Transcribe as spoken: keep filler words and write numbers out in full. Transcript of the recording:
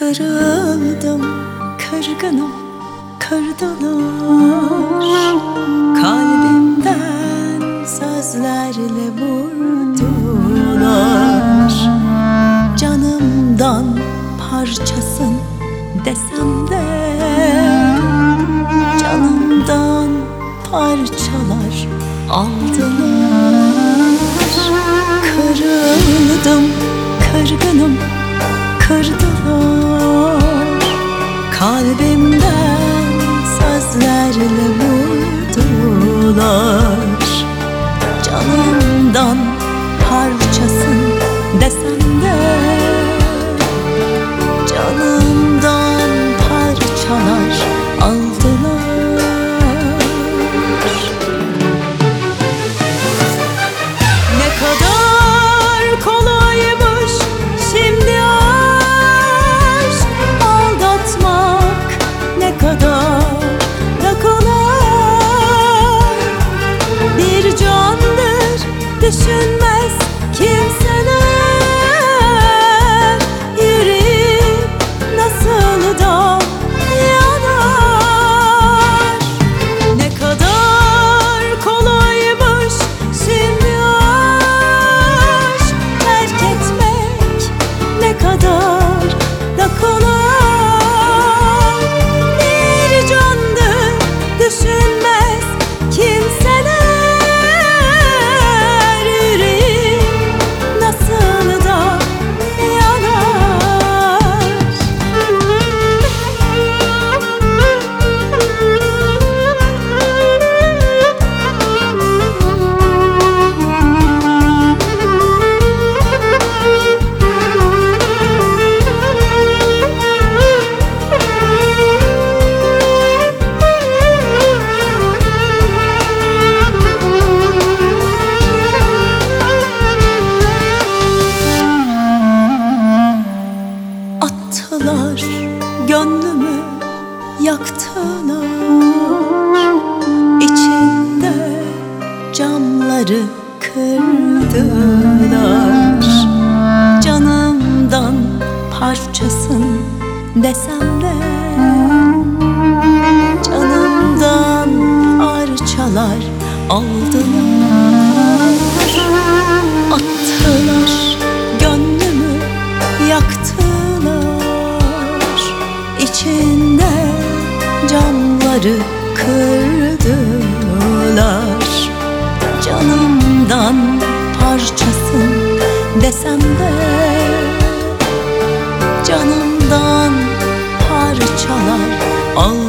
Kırıldım, kırgınım, kırdılar. Kalbimden sözlerle vurdular. Canımdan parçasın desem de canımdan parçalar aldılar. Kırıldım, kırgınım, kırdılar. Kalbimden sözlerle vurdular. Canımdan parçasın desem de canımdan parçalar aldılar. Ne kadar kolaymış şimdi aşk aldatmak, ne kadar da kolay. Bir candır düşünmez kimseler, yüreği nasıl da yanar. Ne kadar kolaymış şimdi aşk terk etmek, ne kadar da kolay. Bir candır düşünmez kimseler, yüreği nasıl da yanar. Attılar gönlümü, yaktılar. İçinde camları kırdılar. Canımdan parçasın desem de canımdan parçalar aldılar. Attılar gönlümü, yaktılar. İçinde camları kırdılar. Canımdan parçasın desem de canımdan parçalar al.